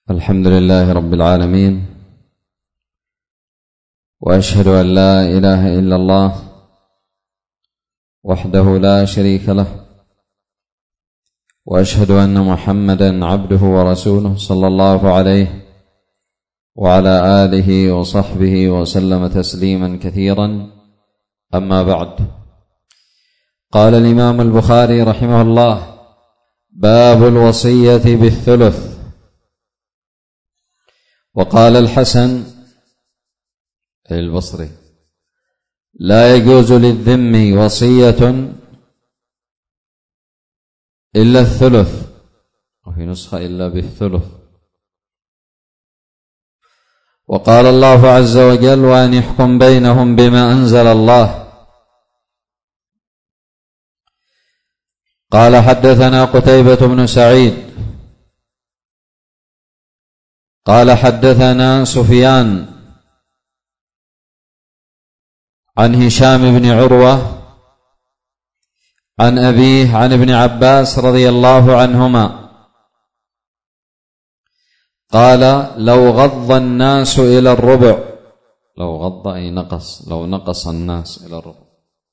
الحمد لله رب العالمين، وأشهد أن لا إله إلا الله وحده لا شريك له، وأشهد أن محمدا عبده ورسوله صلى الله عليه وعلى آله وصحبه وسلم تسليما كثيرا. أما بعد، قال الإمام البخاري رحمه الله: باب الوصية بالثلث. وقال الحسن البصري: لا يجوز للذم وصية إلا الثلث، وفي نسخة إلا بالثلث. وقال الله عز وجل: وأن يحكم بينهم بما أنزل الله. قال: حدثنا قتيبة بن سعيد قال: حدثنا سفيان عن هشام بن عروة عن أبيه عن ابن عباس رضي الله عنهما قال: لو غض الناس إلى الربع، لو غض أي نقص، لو نقص الناس إلى الربع،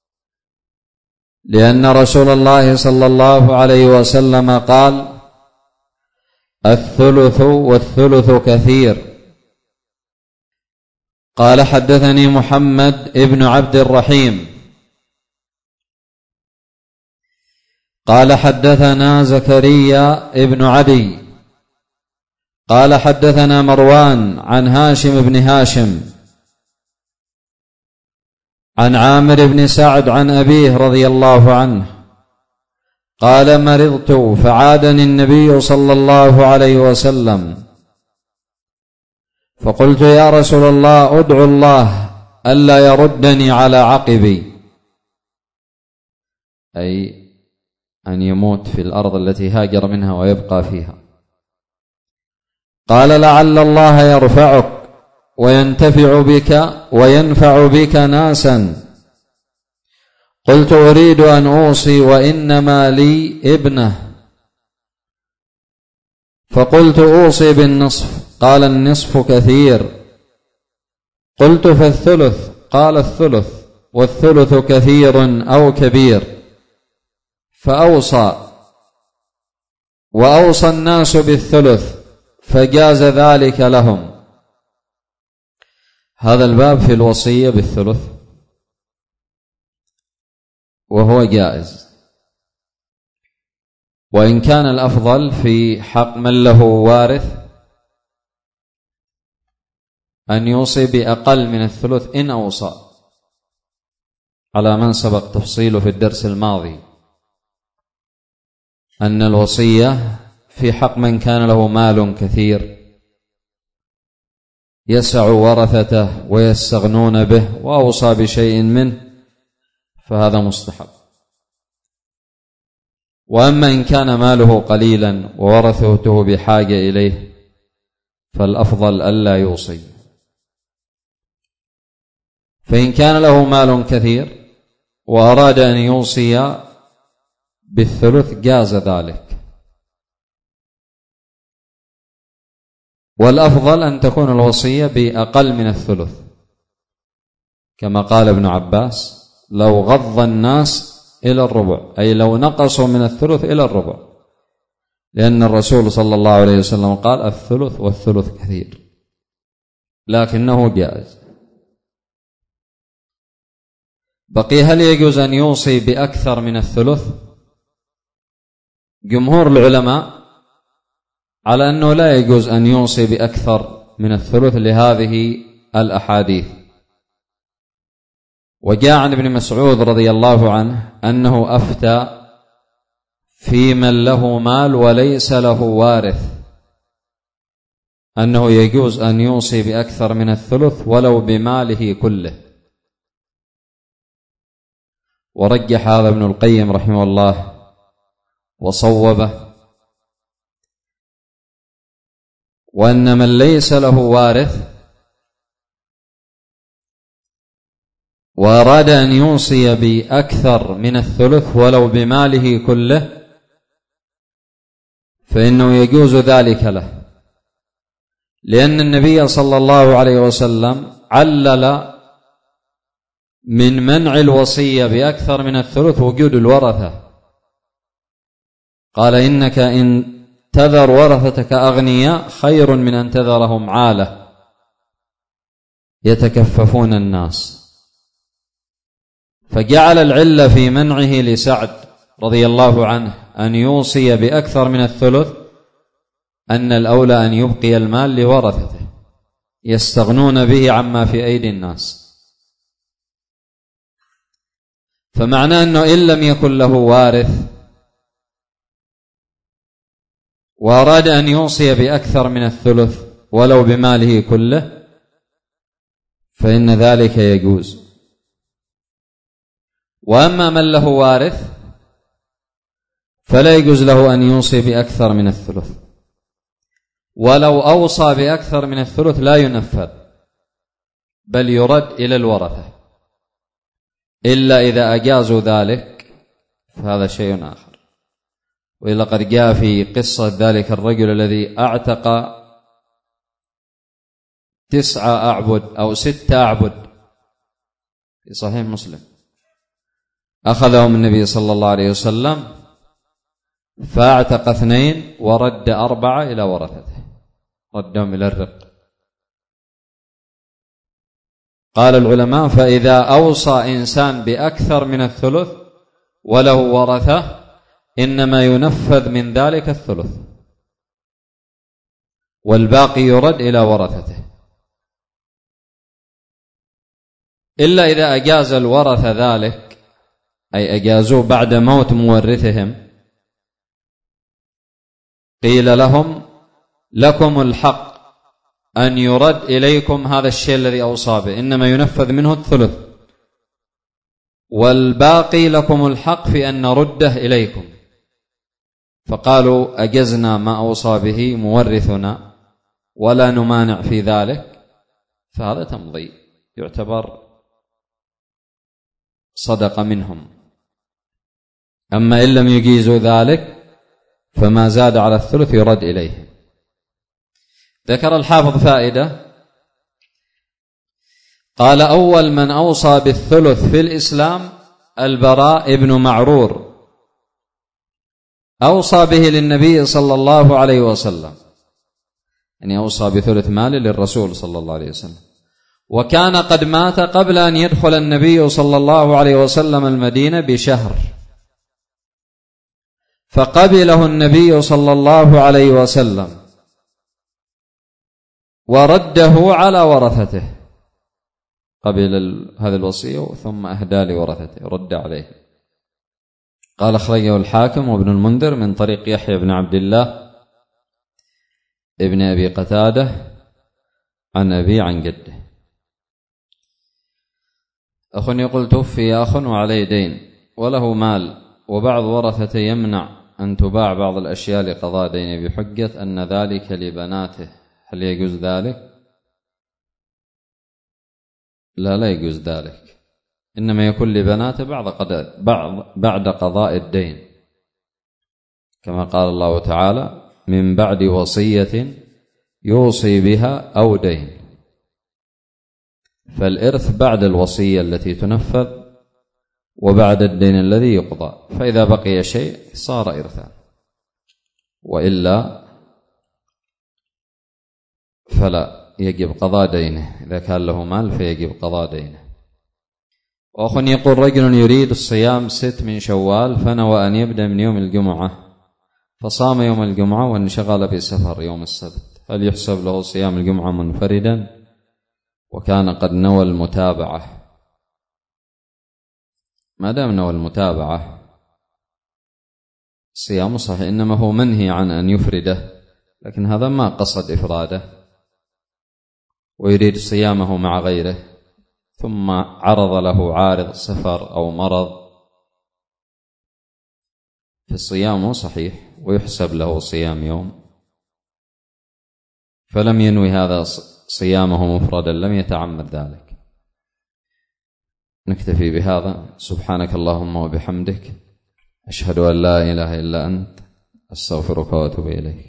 لأن رسول الله صلى الله عليه وسلم قال: الثلث والثلث كثير. قال: حدثني محمد ابن عبد الرحيم قال: حدثنا زكريا ابن عدي قال: حدثنا مروان عن هاشم بن هاشم عن عامر بن سعد عن أبيه رضي الله عنه قال: مرضت فعادني النبي صلى الله عليه وسلم، فقلت: يا رسول الله، ادعو الله ألا يردني على عقبي، أي أن يموت في الأرض التي هاجر منها ويبقى فيها. قال: لعل الله يرفعك وينفع بك ناسا. قلت: أريد أن أوصي وإنما لي ابنة. فقلت: أوصي بالنصف. قال: النصف كثير. قلت: فالثلث؟ قال: الثلث، والثلث كثير أو كبير. وأوصى الناس بالثلث فجاز ذلك لهم. هذا الباب في الوصية بالثلث، وهو جائز، وإن كان الأفضل في حق من له وارث أن يوصي بأقل من الثلث إن أوصى، على من سبق تفصيله في الدرس الماضي أن الوصية في حق من كان له مال كثير يسع ورثته ويستغنون به وأوصى بشيء منه فهذا مستحب. وأما إن كان ماله قليلا وورثته بحاجة إليه فالأفضل ألا يوصي. فإن كان له مال كثير وأراد أن يوصي بالثلث جاز ذلك، والأفضل أن تكون الوصية بأقل من الثلث، كما قال ابن عباس: لو غض الناس إلى الربع، أي لو نقصوا من الثلث إلى الربع، لأن الرسول صلى الله عليه وسلم قال: الثلث والثلث كثير، لكنه جائز. بقي: هل يجوز أن يوصي بأكثر من الثلث؟ جمهور العلماء على أنه لا يجوز أن يوصي بأكثر من الثلث لهذه الأحاديث. وجاء عن ابن مسعود رضي الله عنه أنه أفتى في من له مال وليس له وارث أنه يجوز أن يوصي بأكثر من الثلث ولو بماله كله، ورجح هذا ابن القيم رحمه الله وصوبه، وأن من ليس له وارث وأراد أن يوصي بأكثر من الثلث ولو بماله كله فإنه يجوز ذلك له، لأن النبي صلى الله عليه وسلم علل من منع الوصية بأكثر من الثلث وجود الورثة، قال إنك إن تذر ورثتك أغنياء خير من أن تذرهم عالة يتكففون الناس. فجعل العلة في منعه لسعد رضي الله عنه أن يوصي بأكثر من الثلث أن الأولى أن يبقي المال لورثته يستغنون به عما في أيدي الناس. فمعناه أنه إن لم يكن له وارث وأراد أن يوصي بأكثر من الثلث ولو بماله كله فإن ذلك يجوز. وأما من له وارث فلا يجوز له أن يوصي بأكثر من الثلث، ولو أوصى بأكثر من الثلث لا ينفذ بل يرد إلى الورثة، إلا إذا أجازوا ذلك فهذا شيء آخر. وإلا قد جاء في قصة ذلك الرجل الذي أعتق 9 أعبد أو 6 أعبد في صحيح مسلم، أخذهم النبي صلى الله عليه وسلم فاعتق 2 ورد 4 إلى ورثته، ردهم إلى الرق. قال العلماء فإذا أوصى إنسان بأكثر من الثلث وله ورثة إنما ينفذ من ذلك الثلث والباقي يرد إلى ورثته، إلا إذا أجاز الورثة ذلك أي أجازوه بعد موت مورثهم، قيل لهم لكم الحق أن يرد إليكم هذا الشيء الذي أوصى به، إنما ينفذ منه الثلث والباقي لكم الحق في أن نرده إليكم. فقالوا أجزنا ما أوصى به مورثنا ولا نمانع في ذلك، فهذا تمضي يعتبر صدق منهم. أما إن لم يجيزوا ذلك فما زاد على الثلث يرد إليه. ذكر الحافظ فائدة، قال أول من أوصى بالثلث في الإسلام البراء بن معرور، أوصى به للنبي صلى الله عليه وسلم، يعني أوصى بثلث ماله للرسول صلى الله عليه وسلم، وكان قد مات قبل أن يدخل النبي صلى الله عليه وسلم المدينة بشهر، فقبله النبي صلى الله عليه وسلم ورده على ورثته، قبل هذه الوصية ثم أهدى لورثته رد عليه. قال أخرجه الحاكم وابن المنذر من طريق يحيى بن عبد الله ابن أبي قتادة عن أبي عن جده. أخ يقول توفي أخ وعليه دين وله مال وبعض ورثته يمنع أن تباع بعض الأشياء لقضاء دينه بحجة أن ذلك لبناته، هل يجوز ذلك؟ لا يجوز ذلك، إنما يكون لبناته بعد قضاء الدين، كما قال الله تعالى من بعد وصية يوصي بها أو دين، فالإرث بعد الوصية التي تنفذ وبعد الدين الذي يقضى، فإذا بقي شيء صار إرثا، وإلا فلا يجب قضاء دينه، إذا كان له مال فيجب قضاء دينه. وأخ يقول رجل يريد الصيام 6 من شوال فنوى أن يبدأ من يوم الجمعة، فصام يوم الجمعة وانشغل بسفر يوم السبت، هل يحسب له صيام الجمعة منفردا وكان قد نوى المتابعة؟ ما دام نوى المتابعة صيامه صحيح، إنما هو منهي عن أن يفرده، لكن هذا ما قصد إفراده ويريد صيامه مع غيره، ثم عرض له عارض سفر أو مرض، فصيامه صحيح ويحسب له صيام يوم، فلم ينوي هذا صيامه مفردا، لم يتعمد ذلك. نكتفي بهذا، سبحانك اللهم وبحمدك، أشهد أن لا إله إلا أنت، أستغفرك وأتوب إليك.